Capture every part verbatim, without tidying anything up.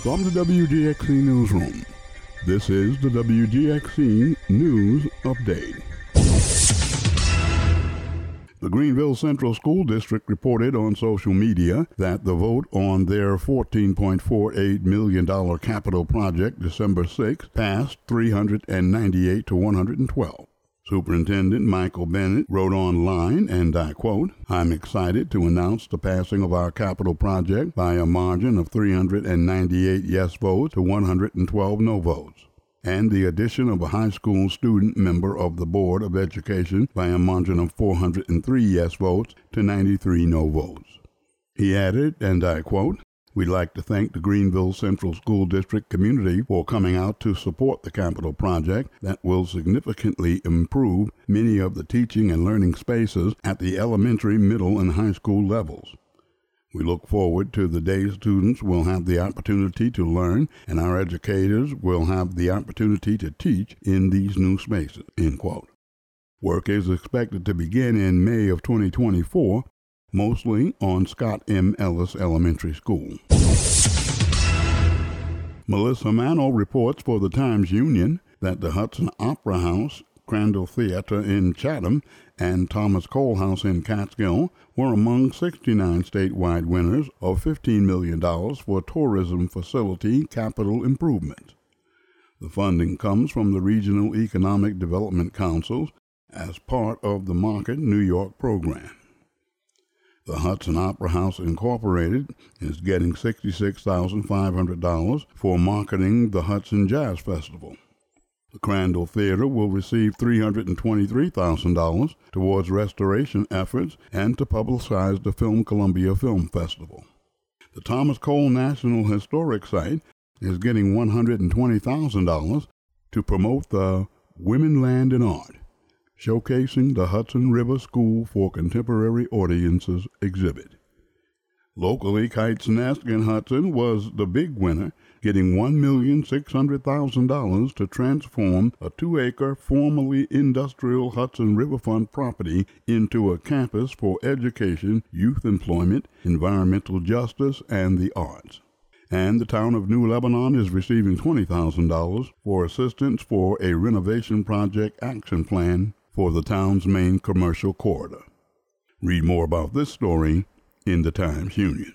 From the W G X C Newsroom, this is the W G X C News Update. The Greenville Central School District reported on social media that the vote on their fourteen point four eight million dollars capital project December sixth passed three hundred ninety-eight to one hundred twelve. Superintendent Michael Bennett wrote online, and I quote, "I'm excited to announce the passing of our capital project by a margin of three hundred ninety-eight yes votes to one hundred twelve no votes, and the addition of a high school student member of the Board of Education by a margin of four hundred three yes votes to ninety-three no votes." He added, and I quote, "We'd like to thank the Greenville Central School District community for coming out to support the capital project that will significantly improve many of the teaching and learning spaces at the elementary, middle, and high school levels. We look forward to the day students will have the opportunity to learn and our educators will have the opportunity to teach in these new spaces." End quote. Work is expected to begin in May of twenty twenty-four, mostly on Scott M. Ellis Elementary School. Melissa Mano reports for the Times-Union that the Hudson Opera House, Crandall Theater in Chatham, and Thomas Cole House in Catskill were among sixty-nine statewide winners of fifteen million dollars for tourism facility capital improvement. The funding comes from the Regional Economic Development Councils as part of the Market New York program. The Hudson Opera House Incorporated is getting sixty-six thousand five hundred dollars for marketing the Hudson Jazz Festival. The Crandall Theater will receive three hundred twenty-three thousand dollars towards restoration efforts and to publicize the Film Columbia Film Festival. The Thomas Cole National Historic Site is getting one hundred twenty thousand dollars to promote the Women, Land, and Art, showcasing the Hudson River School for Contemporary Audiences exhibit. Locally, Kite's Nest in Hudson was the big winner, getting one million six hundred thousand dollars to transform a two-acre formerly industrial Hudson Riverfront property into a campus for education, youth employment, environmental justice, and the arts. And the town of New Lebanon is receiving twenty thousand dollars for assistance for a renovation project action plan for the town's main commercial corridor. Read more about this story in the Times-Union.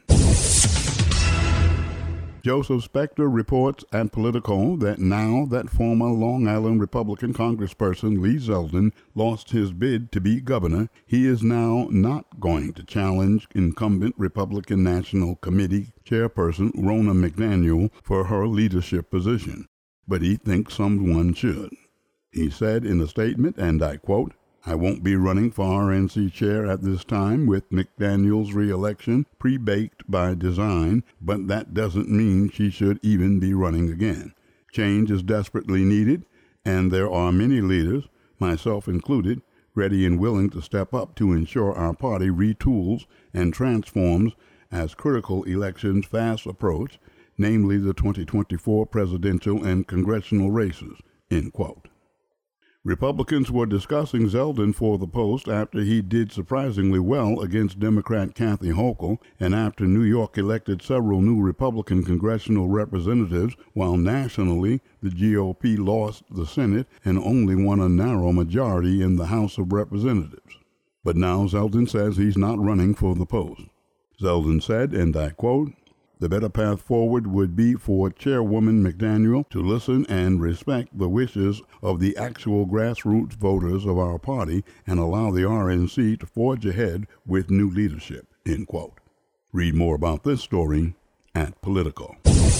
Joseph Spector reports at Politico that now that former Long Island Republican congressperson Lee Zeldin lost his bid to be governor, he is now not going to challenge incumbent Republican National Committee chairperson Ronna McDaniel for her leadership position, but he thinks someone should. He said in a statement, and I quote, "I won't be running for R N C chair at this time with McDaniel's re-election pre-baked by design, but that doesn't mean she should even be running again. Change is desperately needed, and there are many leaders, myself included, ready and willing to step up to ensure our party retools and transforms as critical elections fast approach, namely the twenty twenty-four presidential and congressional races." End quote. Republicans were discussing Zeldin for the post after he did surprisingly well against Democrat Kathy Hochul and after New York elected several new Republican congressional representatives, while nationally the G O P lost the Senate and only won a narrow majority in the House of Representatives. But now Zeldin says he's not running for the post. Zeldin said, and I quote, "The better path forward would be for Chairwoman McDaniel to listen and respect the wishes of the actual grassroots voters of our party and allow the R N C to forge ahead with new leadership." End quote. Read more about this story at Politico.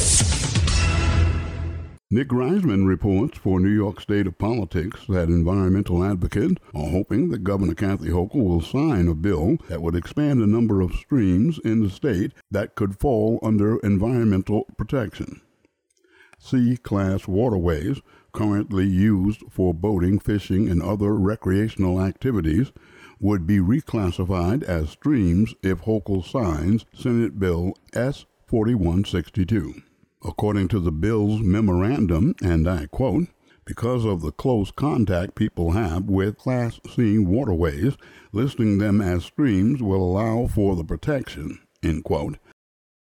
Nick Reisman reports for New York State of Politics that environmental advocates are hoping that Governor Kathy Hochul will sign a bill that would expand the number of streams in the state that could fall under environmental protection. C-class waterways, currently used for boating, fishing, and other recreational activities, would be reclassified as streams if Hochul signs Senate Bill S forty-one sixty-two. According to the bill's memorandum, and I quote, "Because of the close contact people have with Class C waterways, listing them as streams will allow for the protection," end quote.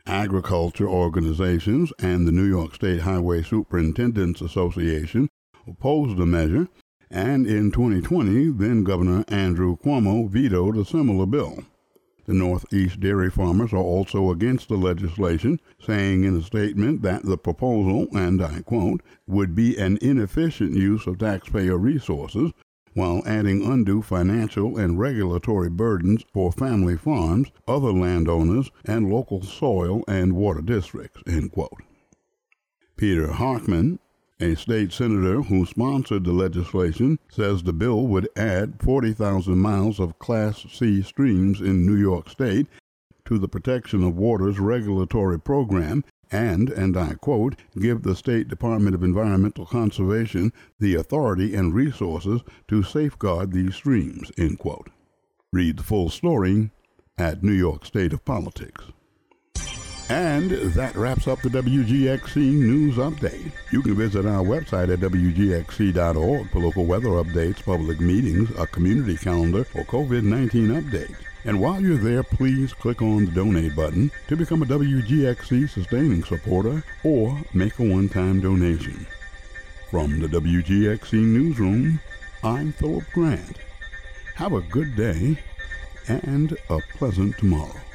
agriculture organizations and the New York State Highway Superintendents Association opposed the measure, and in twenty twenty, then-Governor Andrew Cuomo vetoed a similar bill. The Northeast dairy farmers are also against the legislation, saying in a statement that the proposal, and I quote, would be an inefficient use of taxpayer resources while adding undue financial and regulatory burdens for family farms, other landowners, and local soil and water districts, end quote. Peter Harkman, a state senator who sponsored the legislation, says the bill would add forty thousand miles of Class C streams in New York State to the Protection of Waters regulatory program and, and I quote, give the State Department of Environmental Conservation the authority and resources to safeguard these streams, end quote. Read the full story at New York State of Politics. And that wraps up the W G X C News Update. You can visit our website at W G X C dot org for local weather updates, public meetings, a community calendar, or COVID nineteen updates. And while you're there, please click on the donate button to become a W G X C sustaining supporter or make a one-time donation. From the W G X C Newsroom, I'm Philip Grant. Have a good day and a pleasant tomorrow.